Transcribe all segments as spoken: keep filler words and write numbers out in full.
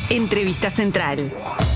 Entrevista Central.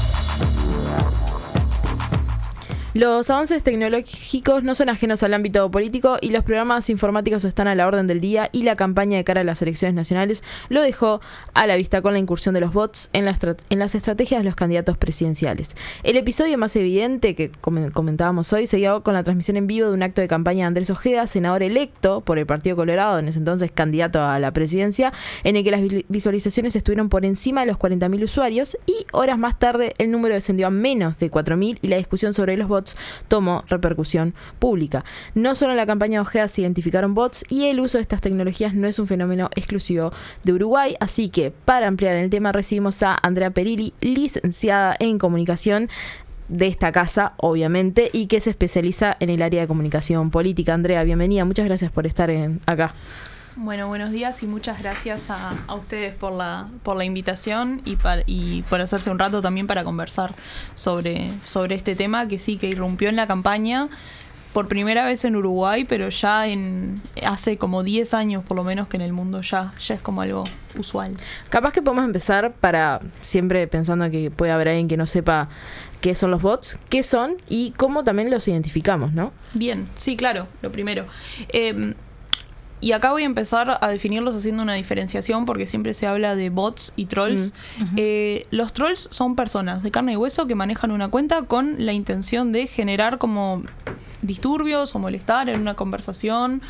Los avances tecnológicos no son ajenos al ámbito político y los programas informáticos están a la orden del día, y la campaña de cara a las elecciones nacionales lo dejó a la vista con la incursión de los bots en, la estra- en las estrategias de los candidatos presidenciales. El episodio más evidente que com- comentábamos hoy se dio con la transmisión en vivo de un acto de campaña de Andrés Ojeda, senador electo por el Partido Colorado, en ese entonces candidato a la presidencia, en el que las vi- visualizaciones estuvieron por encima de los cuarenta mil usuarios, y horas más tarde el número descendió a menos de cuatro mil y la discusión sobre los bots tomó repercusión pública. No solo en la campaña de Ojeda se identificaron bots, y el uso de estas tecnologías no es un fenómeno exclusivo de Uruguay, así que para ampliar el tema recibimos a Andrea Perilli, licenciada en comunicación de esta casa, obviamente, y que se especializa en el área de comunicación política. Andrea, bienvenida, muchas gracias por estar en, acá. Bueno, buenos días y muchas gracias a, a ustedes por la por la invitación y, par, y por hacerse un rato también para conversar sobre, sobre este tema que sí, que irrumpió en la campaña por primera vez en Uruguay, pero ya en hace como diez años por lo menos que en el mundo ya, ya es como algo usual. Capaz que podemos empezar, para siempre pensando que puede haber alguien que no sepa qué son los bots, qué son y cómo también los identificamos, ¿no? Bien, sí, claro, lo primero. Eh, Y acá voy a empezar a definirlos haciendo una diferenciación, porque siempre se habla de bots y trolls. Mm. Uh-huh. Eh, los trolls son personas de carne y hueso que manejan una cuenta con la intención de generar como disturbios o molestar en una conversación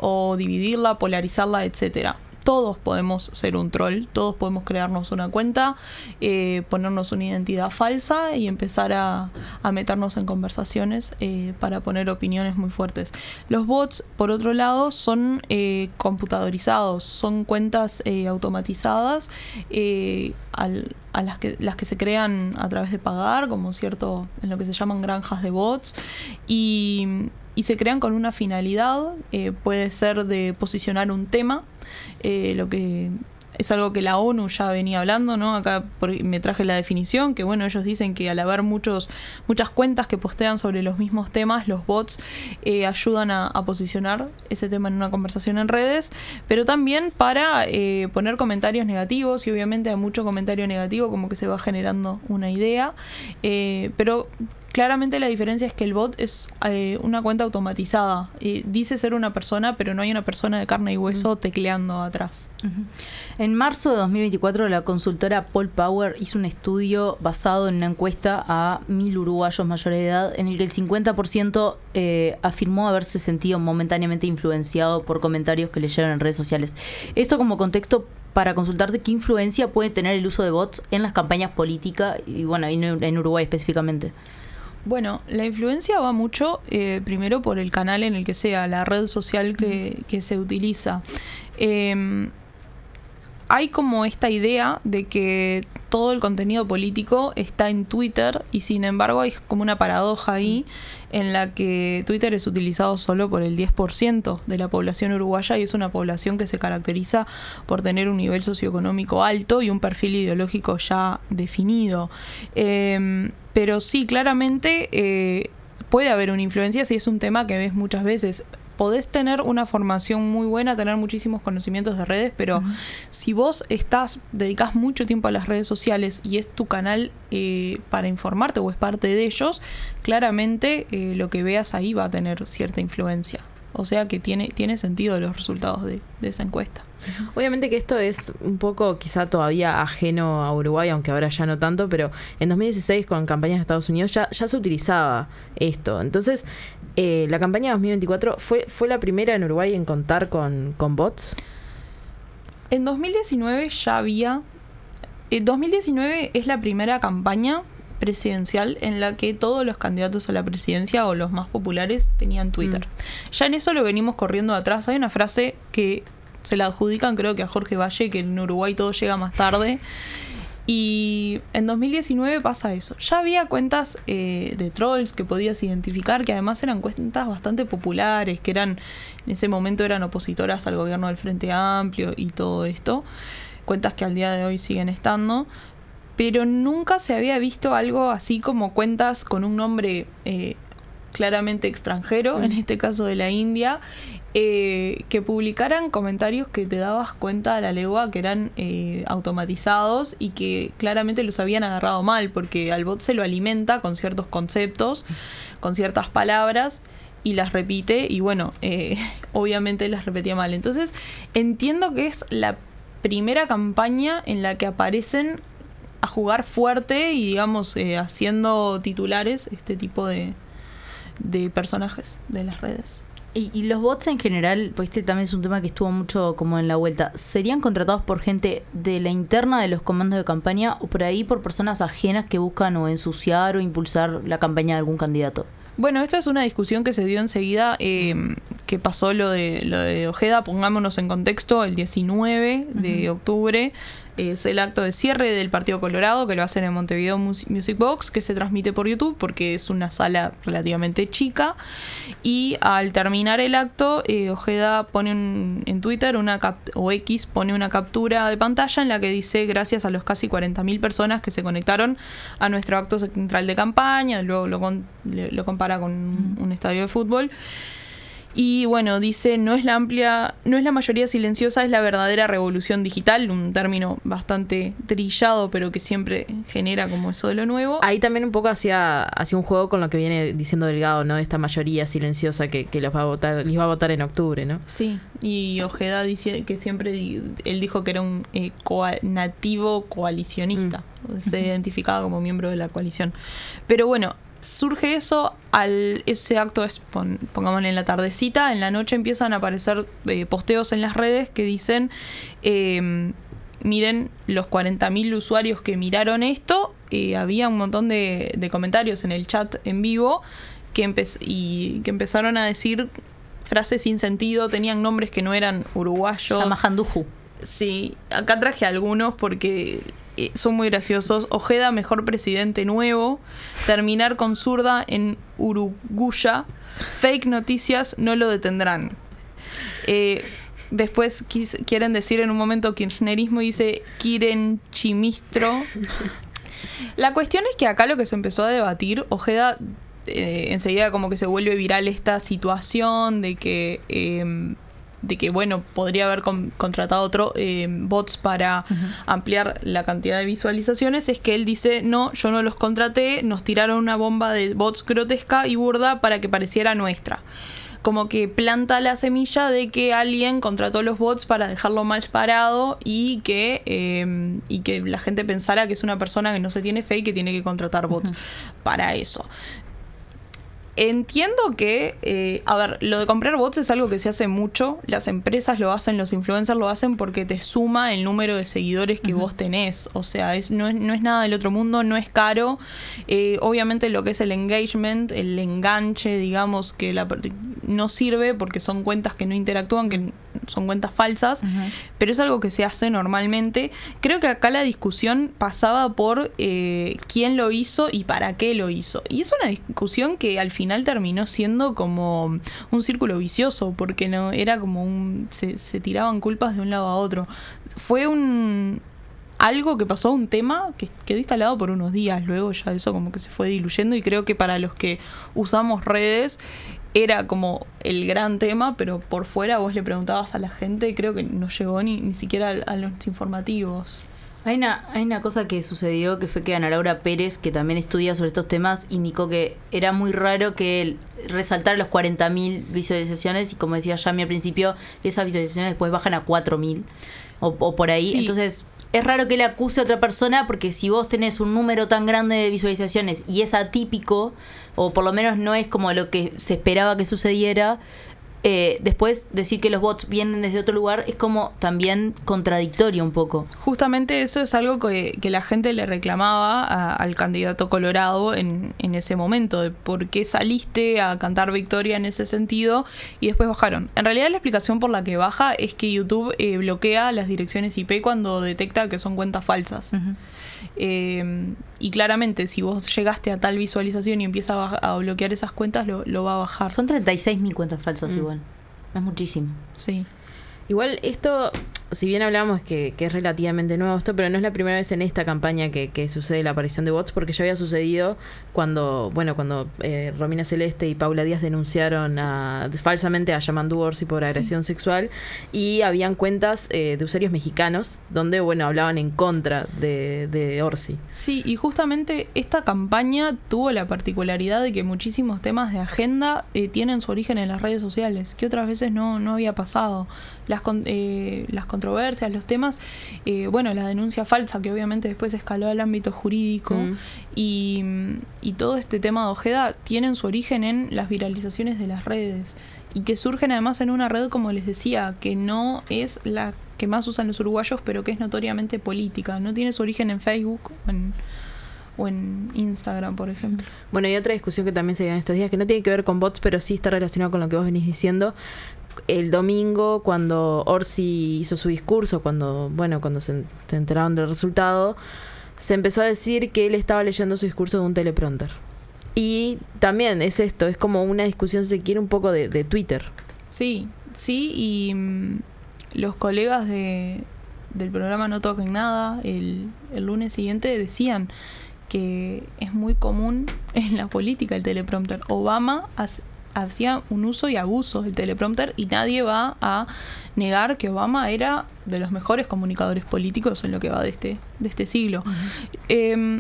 o dividirla, polarizarla, etcétera. Todos podemos ser un troll, todos podemos crearnos una cuenta, eh, ponernos una identidad falsa y empezar a, a meternos en conversaciones eh, para poner opiniones muy fuertes. Los bots, por otro lado, son eh, computadorizados, son cuentas eh, automatizadas eh, al, a las que, las que se crean a través de pagar, como cierto, en lo que se llaman granjas de bots, y, y se crean con una finalidad, eh, puede ser de posicionar un tema. Eh, lo que es algo que la ONU ya venía hablando, ¿no? Acá por, me traje la definición, que bueno, ellos dicen que al haber muchos muchas cuentas que postean sobre los mismos temas, los bots eh, ayudan a, a posicionar ese tema en una conversación en redes, pero también para eh, poner comentarios negativos, y obviamente hay mucho comentario negativo, como que se va generando una idea, eh, pero claramente la diferencia es que el bot es eh, una cuenta automatizada. Eh, dice ser una persona, pero no hay una persona de carne y hueso uh-huh. tecleando atrás. Uh-huh. En marzo de dos mil veinticuatro, la consultora Pollpower hizo un estudio basado en una encuesta a mil uruguayos mayores de edad, en el que el cincuenta por ciento eh, afirmó haberse sentido momentáneamente influenciado por comentarios que leyeron en redes sociales. Esto como contexto para consultarte qué influencia puede tener el uso de bots en las campañas políticas y, bueno, en Uruguay específicamente. Bueno, la influencia va mucho, eh, primero por el canal en el que sea, la red social que, que se utiliza. Eh, hay como esta idea de que todo el contenido político está en Twitter, y sin embargo hay como una paradoja ahí en la que Twitter es utilizado solo por el diez por ciento de la población uruguaya, y es una población que se caracteriza por tener un nivel socioeconómico alto y un perfil ideológico ya definido. Eh, pero sí, claramente eh, puede haber una influencia si es un tema que ves muchas veces. Podés tener una formación muy buena, tener muchísimos conocimientos de redes, pero uh-huh. si vos estás, dedicás mucho tiempo a las redes sociales y es tu canal eh, para informarte o es parte de ellos, claramente eh, lo que veas ahí va a tener cierta influencia. O sea que tiene, tiene sentido los resultados de, de esa encuesta. Obviamente que esto es un poco quizá todavía ajeno a Uruguay, aunque ahora ya no tanto, pero en dos mil dieciséis con campañas de Estados Unidos ya, ya se utilizaba esto. Entonces, eh, la campaña de dos mil veinticuatro fue, fue la primera en Uruguay en contar con, con bots. En dos mil diecinueve ya había... En dos mil diecinueve es la primera campaña presidencial en la que todos los candidatos a la presidencia o los más populares tenían Twitter. Mm. Ya en eso lo venimos corriendo atrás. Hay una frase que se la adjudican creo que a Jorge Valle, que en Uruguay todo llega más tarde, y en dos mil diecinueve pasa eso. Ya había cuentas eh, de trolls que podías identificar, que además eran cuentas bastante populares, que eran en ese momento eran opositoras al gobierno del Frente Amplio y todo esto, cuentas que al día de hoy siguen estando, pero nunca se había visto algo así como cuentas con un nombre eh, claramente extranjero, mm. en este caso de la India, eh, que publicaran comentarios que te dabas cuenta a la legua que eran eh, automatizados y que claramente los habían agarrado mal, porque al bot se lo alimenta con ciertos conceptos, con ciertas palabras, y las repite, y bueno, eh, obviamente las repetía mal. Entonces, entiendo que es la primera campaña en la que aparecen a jugar fuerte y, digamos, eh, haciendo titulares este tipo de, de personajes de las redes. Y, y los bots en general, pues este también es un tema que estuvo mucho como en la vuelta, ¿serían contratados por gente de la interna de los comandos de campaña o por ahí por personas ajenas que buscan o ensuciar o impulsar la campaña de algún candidato? Bueno, esta es una discusión que se dio enseguida, eh, que pasó lo de, lo de Ojeda, pongámonos en contexto, el diecinueve de octubre. Es el acto de cierre del Partido Colorado, que lo hacen en Montevideo Music Box, que se transmite por YouTube porque es una sala relativamente chica. Y al terminar el acto, eh, Ojeda pone un, en Twitter una cap- o X pone una captura de pantalla en la que dice: gracias a los casi cuarenta mil personas que se conectaron a nuestro acto central de campaña. Luego lo, con, lo compara con un, un estadio de fútbol. Y bueno, dice, no es la amplia, no es la mayoría silenciosa, es la verdadera revolución digital, un término bastante trillado, pero que siempre genera como eso de lo nuevo. Ahí también un poco hacía, hacía un juego con lo que viene diciendo Delgado, ¿no? Esta mayoría silenciosa que, que los va a votar, les va a votar en octubre, ¿no? Sí, y Ojeda dice que siempre, él dijo que era un eh, coa- nativo coalicionista, mm. se identificaba como miembro de la coalición. Pero bueno, surge eso, al ese acto es, pon, pongámosle en la tardecita, en la noche empiezan a aparecer eh, posteos en las redes que dicen, eh, miren los cuarenta mil usuarios que miraron esto, eh, había un montón de, de comentarios en el chat en vivo que, empe- y, que empezaron a decir frases sin sentido, tenían nombres que no eran uruguayos. Samajanduju. Sí, acá traje algunos porque eh, son muy graciosos. Ojeda, mejor presidente nuevo. Terminar con zurda en Uruguya. Fake noticias no lo detendrán. Eh, después quis, quieren decir en un momento kirchnerismo y dice Kirenchimistro. La cuestión es que acá lo que se empezó a debatir, Ojeda eh, enseguida como que se vuelve viral esta situación de que... Eh, de que, bueno, podría haber con, contratado otro eh, bots para uh-huh. ampliar la cantidad de visualizaciones, es que él dice, no, yo no los contraté, nos tiraron una bomba de bots grotesca y burda para que pareciera nuestra. Como que planta la semilla de que alguien contrató los bots para dejarlo mal parado y que, eh, y que la gente pensara que es una persona que no se tiene fe y que tiene que contratar bots uh-huh. para eso. Entiendo que, eh, a ver, lo de comprar bots es algo que se hace mucho. Las empresas lo hacen, los influencers lo hacen porque te suma el número de seguidores que uh-huh. vos tenés. O sea, es, no, es, no es nada del otro mundo, no es caro. Eh, obviamente lo que es el engagement, el enganche, digamos, que la, no sirve porque son cuentas que no interactúan, que son cuentas falsas, uh-huh. pero es algo que se hace normalmente. Creo que acá la discusión pasaba por eh, quién lo hizo y para qué lo hizo. Y es una discusión que al final terminó siendo como un círculo vicioso, porque no era como un se, se tiraban culpas de un lado a otro. Fue un algo que pasó, un tema que quedó instalado por unos días, luego ya eso como que se fue diluyendo, y creo que para los que usamos redes era como el gran tema, pero por fuera vos le preguntabas a la gente y creo que no llegó ni, ni siquiera a, a los informativos. Hay una, hay una cosa que sucedió, que fue que Ana Laura Pérez, que también estudia sobre estos temas, indicó que era muy raro que él resaltara los cuarenta mil visualizaciones, y como decía Yami al principio, esas visualizaciones después bajan a cuatro mil o, o por ahí. Sí. Entonces es raro que él acuse a otra persona, porque si vos tenés un número tan grande de visualizaciones y es atípico, o por lo menos no es como lo que se esperaba que sucediera, Eh, después decir que los bots vienen desde otro lugar es como también contradictorio un poco. Justamente eso es algo que, que la gente le reclamaba a, al candidato Colorado en, en ese momento, de por qué saliste a cantar victoria en ese sentido y después bajaron. En realidad la explicación por la que baja es que YouTube eh, bloquea las direcciones I P cuando detecta que son cuentas falsas. Uh-huh. Eh, y claramente si vos llegaste a tal visualización y empieza a, baja, a bloquear esas cuentas, lo, lo va a bajar. Son treinta y seis mil cuentas falsas mm. igual. Es muchísimo. Sí. Igual esto si bien hablamos que, que es relativamente nuevo esto, pero no es la primera vez en esta campaña que, que sucede la aparición de bots, porque ya había sucedido cuando, bueno, cuando eh, Romina Celeste y Paula Díaz denunciaron a, falsamente a Yamandu Orsi por agresión sí. sexual, y habían cuentas eh, de usuarios mexicanos donde, bueno, hablaban en contra de, de Orsi. Sí, y justamente esta campaña tuvo la particularidad de que muchísimos temas de agenda eh, tienen su origen en las redes sociales, que otras veces no, no había pasado. Las, eh, las controversias, los temas, eh, bueno, la denuncia falsa que obviamente después escaló al ámbito jurídico mm. y, y todo este tema de Ojeda tienen su origen en las viralizaciones de las redes y que surgen además en una red, como les decía, que no es la que más usan los uruguayos, pero que es notoriamente política, no tiene su origen en Facebook o en, o en Instagram, por ejemplo. Bueno, y otra discusión que también se dio en estos días, que no tiene que ver con bots, pero sí está relacionado con lo que vos venís diciendo. El domingo, cuando Orsi hizo su discurso, cuando bueno cuando se, se enteraron del resultado, se empezó a decir que él estaba leyendo su discurso de un teleprompter. Y también es esto, es como una discusión, si se quiere, un poco de, de Twitter. Sí, sí, y mmm, los colegas de, del programa No Toquen Nada, el, el lunes siguiente, decían que es muy común en la política el teleprompter. Obama hace hacía un uso y abuso del teleprompter y nadie va a negar que Obama era de los mejores comunicadores políticos en lo que va de este, de este siglo. Uh-huh. Eh,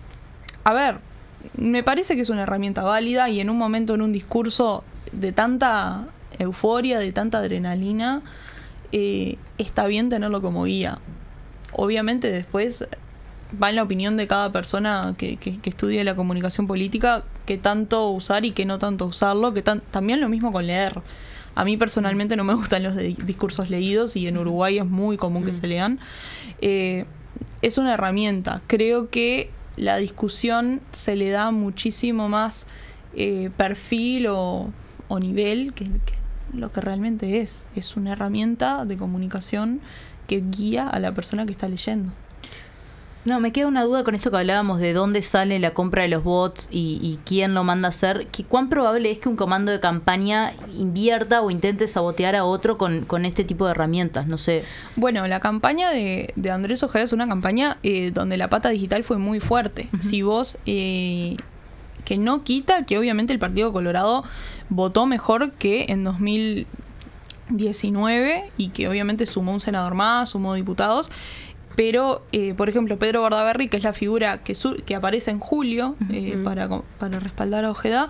a ver, me parece que es una herramienta válida y en un momento, en un discurso de tanta euforia, de tanta adrenalina, eh, está bien tenerlo como guía. Obviamente después va en la opinión de cada persona que, que, que estudie la comunicación política qué tanto usar y qué no tanto usarlo, que tan, también lo mismo con leer. A mí personalmente no me gustan los de discursos leídos y en Uruguay es muy común que mm. se lean. Eh, es una herramienta. Creo que la discusión se le da muchísimo más eh, perfil o, o nivel que, que lo que realmente es. Es una herramienta de comunicación que guía a la persona que está leyendo. No, me queda una duda con esto que hablábamos de dónde sale la compra de los bots y, y quién lo manda a hacer. ¿Qué, ¿Cuán probable es que un comando de campaña invierta o intente sabotear a otro con, con este tipo de herramientas? No sé. Bueno, la campaña de, de Andrés Ojeda es una campaña eh, donde la pata digital fue muy fuerte. Uh-huh. Si vos... Eh, que no quita que obviamente el Partido Colorado votó mejor que en dos mil diecinueve y que obviamente sumó un senador más, sumó diputados. Pero, eh, por ejemplo, Pedro Bordaberry, que es la figura que, su- que aparece en julio eh, uh-huh. para, para respaldar a Ojeda,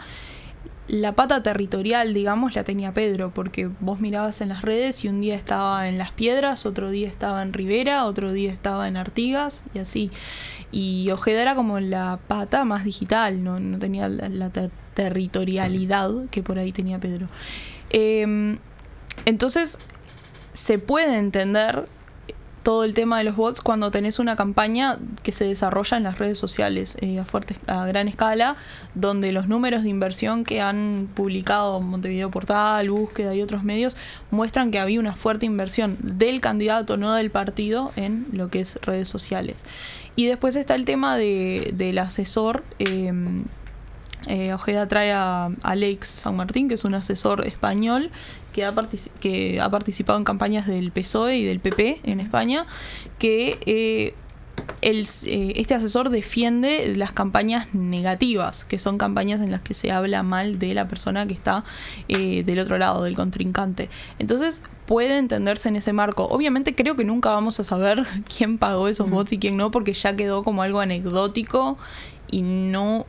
la pata territorial, digamos, la tenía Pedro, porque vos mirabas en las redes y un día estaba en Las Piedras, otro día estaba en Rivera, otro día estaba en Artigas y así. Y Ojeda era como la pata más digital, no, no tenía la, la ter- territorialidad que por ahí tenía Pedro. Eh, entonces, se puede entender todo el tema de los bots cuando tenés una campaña que se desarrolla en las redes sociales eh, a fuerte, a gran escala, donde los números de inversión que han publicado Montevideo Portal, Búsqueda y otros medios muestran que había una fuerte inversión del candidato, no del partido, en lo que es redes sociales. Y después está el tema de, del asesor. eh, Eh, Ojeda trae a Alex San Martín, que es un asesor español que ha, partic- que ha participado en campañas del P S O E y del P P en España, que eh, el, eh, este asesor defiende las campañas negativas, que son campañas en las que se habla mal de la persona que está eh, del otro lado, del contrincante. Entonces puede entenderse en ese marco. Obviamente creo que nunca vamos a saber quién pagó esos mm. bots y quién no, porque ya quedó como algo anecdótico y no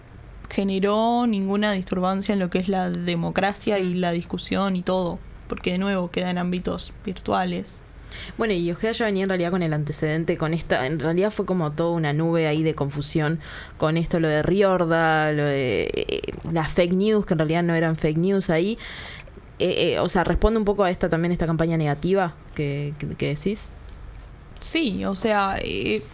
generó ninguna disturbancia en lo que es la democracia y la discusión y todo, porque de nuevo queda en ámbitos virtuales. Bueno, y Ojeda ya venía en realidad con el antecedente, con esta, en realidad fue como toda una nube ahí de confusión con esto, lo de Riorda, lo de eh, las fake news, que en realidad no eran fake news ahí. Eh, eh, o sea, responde un poco a esta también esta campaña negativa que, que, que decís. Sí, o sea, eh,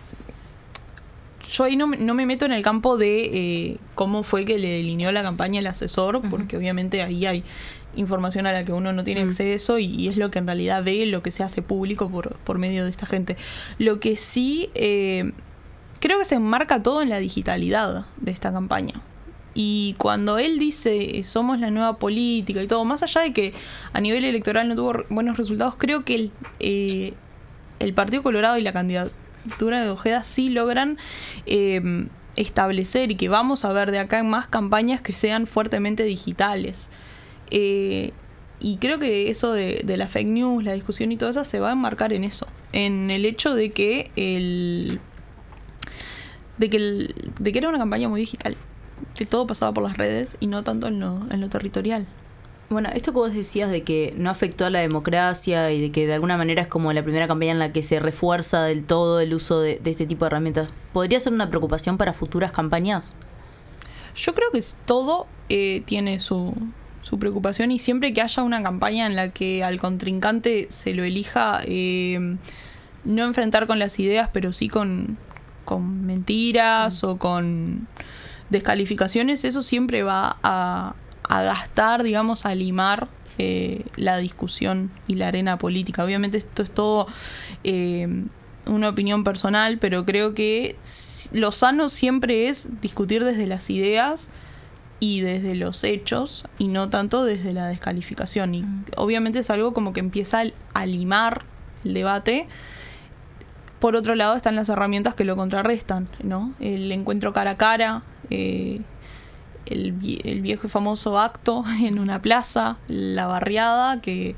yo ahí no, no me meto en el campo de eh, cómo fue que le delineó la campaña el asesor, uh-huh. porque obviamente ahí hay información a la que uno no tiene uh-huh. acceso y, y es lo que en realidad ve, lo que se hace público por, por medio de esta gente. Lo que sí, eh, creo que se enmarca todo en la digitalidad de esta campaña. Y cuando él dice somos la nueva política y todo, más allá de que a nivel electoral no tuvo buenos resultados, creo que el, eh, el Partido Colorado y la candidatura de Ojeda sí logran eh, establecer y que vamos a ver de acá en más campañas que sean fuertemente digitales. Eh, y creo que eso de, de la fake news, la discusión y todo eso se va a enmarcar en eso, en el hecho de que el de que el, de que era una campaña muy digital, que todo pasaba por las redes y no tanto en lo, en lo territorial. Bueno, esto que vos decías de que no afectó a la democracia y de que de alguna manera es como la primera campaña en la que se refuerza del todo el uso de, de este tipo de herramientas, ¿podría ser una preocupación para futuras campañas? Yo creo que todo eh, tiene su, su preocupación, y siempre que haya una campaña en la que al contrincante se lo elija eh, no enfrentar con las ideas, pero sí con, con mentiras mm. o con descalificaciones, eso siempre va a, a gastar, digamos, a limar eh, la discusión y la arena política. Obviamente esto es todo eh, una opinión personal, pero creo que lo sano siempre es discutir desde las ideas y desde los hechos y no tanto desde la descalificación. Y mm. obviamente es algo como que empieza a limar el debate. Por otro lado están las herramientas que lo contrarrestan, ¿no? El encuentro cara a cara, eh, el, el viejo y famoso acto en una plaza, la barriada, que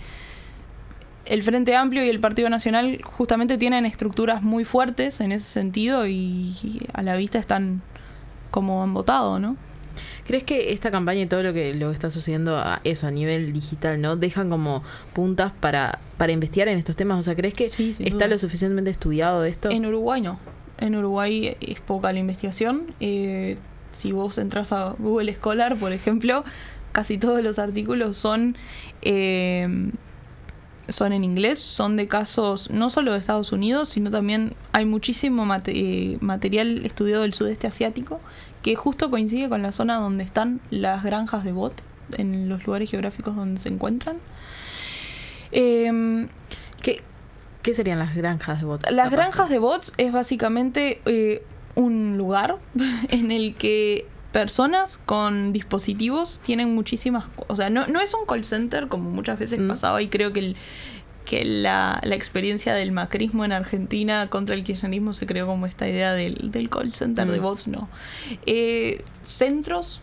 el Frente Amplio y el Partido Nacional justamente tienen estructuras muy fuertes en ese sentido y a la vista están como han votado, ¿no? ¿Crees que esta campaña y todo lo que lo que está sucediendo a eso a nivel digital, ¿no? Dejan como puntas para, para investigar en estos temas? O sea, ¿crees que sí, está duda. Lo suficientemente estudiado esto? En Uruguay no. En Uruguay es poca la investigación. Eh, si vos entras a Google Scholar, por ejemplo, casi todos los artículos son eh, son en inglés, son de casos no solo de Estados Unidos, sino también hay muchísimo mate- eh, material estudiado del sudeste asiático, que justo coincide con la zona donde están las granjas de bot, en los lugares geográficos donde se encuentran. Eh, ¿Qué, ¿Qué serían las granjas de bots? Las granjas de bots es básicamente eh, un lugar en el que personas con dispositivos tienen muchísimas... O sea, no, no es un call center como muchas veces mm. pasaba, y creo que el, que la, la experiencia del macrismo en Argentina contra el kirchnerismo se creó como esta idea del, del call center mm. de bots, no. Eh, centros,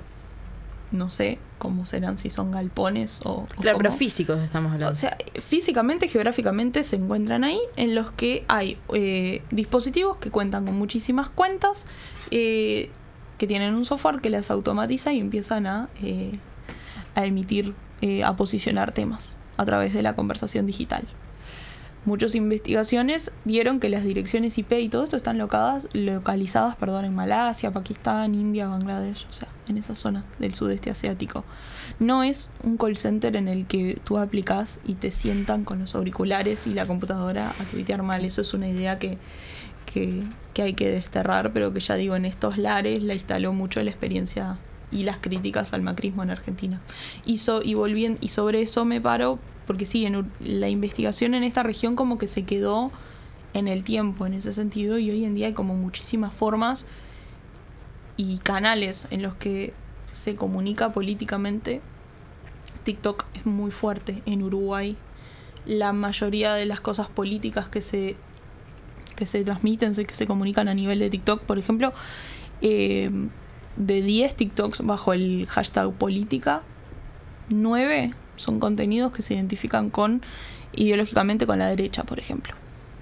no sé cómo serán, si son galpones o... o claro, cómo. Pero físicos estamos hablando. O sea, físicamente, geográficamente se encuentran ahí, en los que hay eh, dispositivos que cuentan con muchísimas cuentas, eh, que tienen un software que las automatiza y empiezan a, eh, a emitir, eh, a posicionar temas a través de la conversación digital. Muchas investigaciones dieron que las direcciones I P y todo esto están locadas, localizadas perdón, en Malasia, Pakistán, India, Bangladesh, o sea, en esa zona del sudeste asiático. No es un call center en el que tú aplicas y te sientan con los auriculares y la computadora a tuitear mal. Eso es una idea que, que, que hay que desterrar, pero que ya digo, en estos lares la instaló mucho la experiencia y las críticas al macrismo en Argentina. Y, so, y, volviendo, y sobre eso me paro, porque sí, en, la investigación en esta región como que se quedó en el tiempo en ese sentido, y hoy en día hay como muchísimas formas y canales en los que se comunica políticamente. TikTok es muy fuerte en Uruguay. La mayoría de las cosas políticas que se que se transmiten, que se comunican a nivel de TikTok, por ejemplo, eh, de diez TikToks bajo el hashtag política, nueve son contenidos que se identifican con ideológicamente con la derecha, por ejemplo.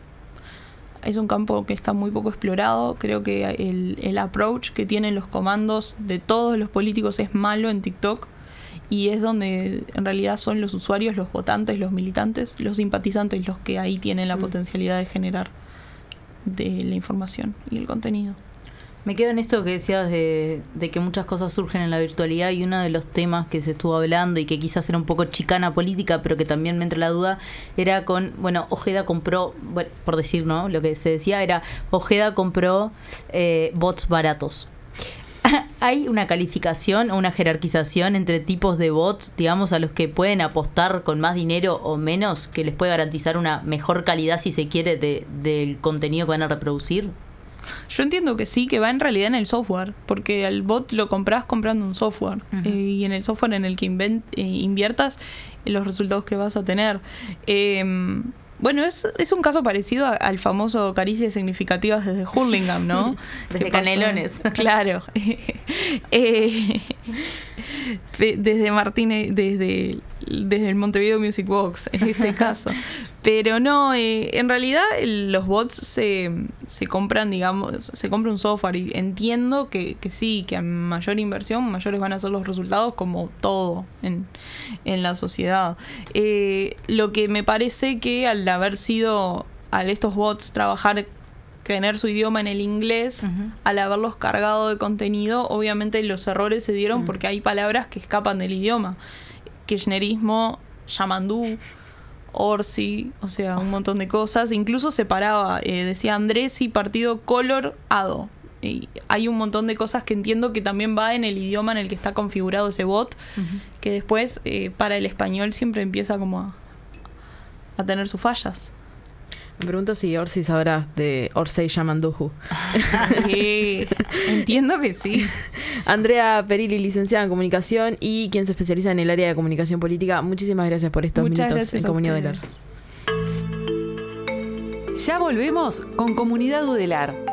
Es un campo que está muy poco explorado. Creo que el, el approach que tienen los comandos de todos los políticos es malo en TikTok, y es donde en realidad son los usuarios, los votantes, los militantes, los simpatizantes los que ahí tienen la mm. potencialidad de generar de la información y el contenido. Me quedo en esto que decías de, de que muchas cosas surgen en la virtualidad, y uno de los temas que se estuvo hablando y que quizás era un poco chicana política, pero que también me entra la duda, era con, bueno, Ojeda compró, bueno, por decir, ¿no? Lo que se decía era, Ojeda compró eh, bots baratos. ¿Hay una calificación o una jerarquización entre tipos de bots, digamos, a los que pueden apostar con más dinero o menos, que les puede garantizar una mejor calidad, si se quiere, de, del contenido que van a reproducir? Yo entiendo que sí, que va en realidad en el software, porque al bot lo compras comprando un software, uh-huh. eh, y en el software en el que invent, eh, inviertas eh, los resultados que vas a tener. Eh, bueno, es, es un caso parecido a, al famoso Caricias Significativas desde Hurlingham, ¿no? Desde Canelones. Claro. eh, desde Martínez, desde, desde el Montevideo Music Box, en este caso. Pero no, eh, en realidad los bots se, se compran, digamos, se compra un software y entiendo que, que sí, que a mayor inversión, mayores van a ser los resultados, como todo en, en la sociedad. Eh, lo que me parece que al haber sido, al estos bots trabajar, tener su idioma en el inglés, uh-huh. al haberlos cargado de contenido, obviamente los errores se dieron uh-huh. porque hay palabras que escapan del idioma. Kirchnerismo, Yamandú, Orsi, o sea, un montón de cosas. Incluso separaba, eh, decía Andrés y partido color ado. Y hay un montón de cosas que entiendo que también va en el idioma en el que está configurado ese bot, uh-huh. que después eh, para el español siempre empieza como a, a tener sus fallas. Me pregunto si Orsi sabrá de Orsay Yamanduhu. Sí, entiendo que sí. Andrea Perilli, licenciada en comunicación y quien se especializa en el área de comunicación política. Muchísimas gracias por estos Muchas minutos en Comunidad Udelar. Ya volvemos con Comunidad Udelar.